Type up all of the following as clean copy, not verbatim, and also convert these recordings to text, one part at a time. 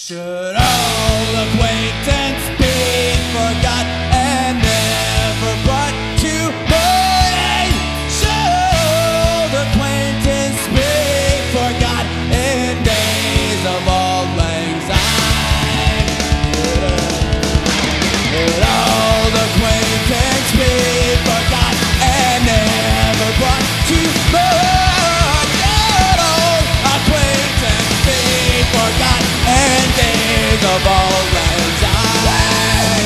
Should old acquaintance be forgot and never brought to mind? Should old acquaintance be forgot in days of auld lang syne? Should old acquaintance be forgot and never brought to mind? Should old acquaintance be forgot in days of auld lang syne?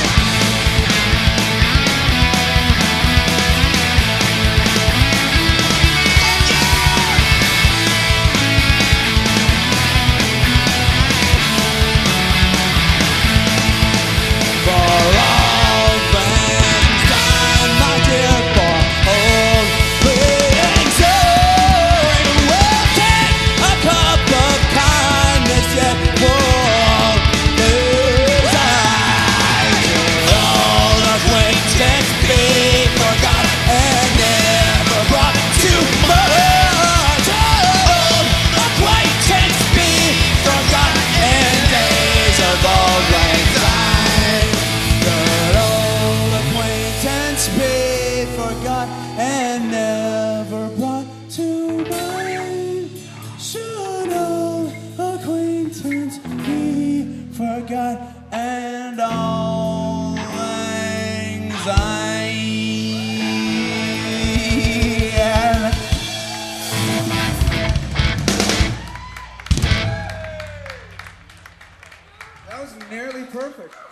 For auld lang syne, my dear, for auld lang syne, we'll take a cup of kindness yet for auld lang syne. Old acquaintance be forgot and never brought to mind. Old acquaintance be forgot in days of auld lang syne. Should old acquaintance be forgot and never brought to mind? Should old acquaintance be forgot and auld lang syne?